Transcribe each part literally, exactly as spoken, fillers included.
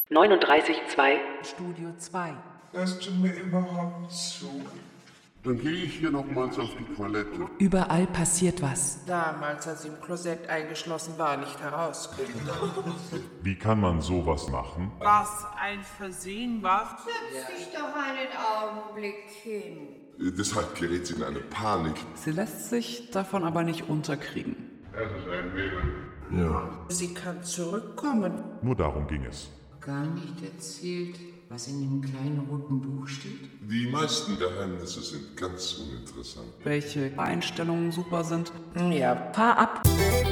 neununddreißig Komma zwei. Studio zwei. Hörst du mir überhaupt zu? Dann gehe ich hier nochmals auf die Toilette. Überall passiert was. Damals, als sie im Klosett eingeschlossen war, nicht herauskommen. Wie kann man sowas machen? Was ein Versehen war. Setz dich doch einen Augenblick hin. Deshalb gerät sie in eine Panik. Sie lässt sich davon aber nicht unterkriegen. Es ist ein Wesen. Ja. Sie kann zurückkommen. Nur darum ging es. Gar nicht erzählt, was in dem kleinen roten Buch steht? Die meisten Geheimnisse sind ganz uninteressant. Welche Einstellungen super sind. Ja. Fahr ab.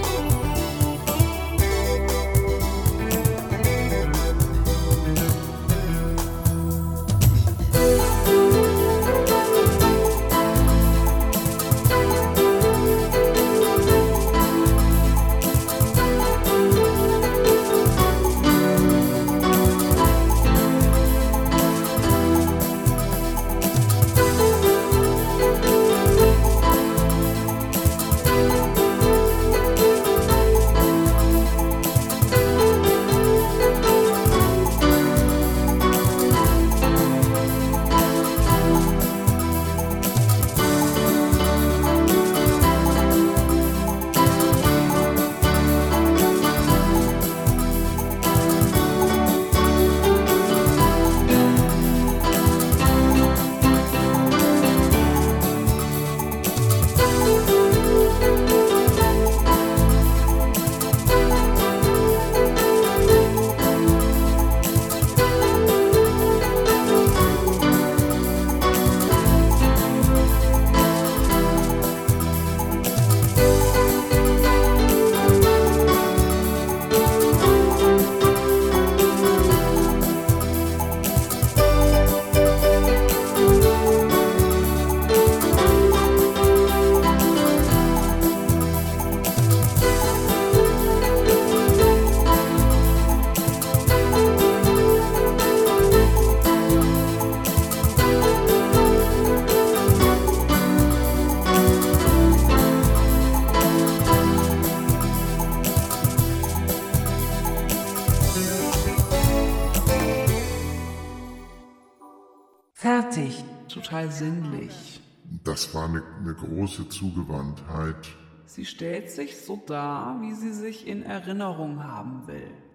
Fertig. Total sinnlich. Das war eine, eine große Zugewandtheit. Sie stellt sich so dar, wie sie sich in Erinnerung haben will.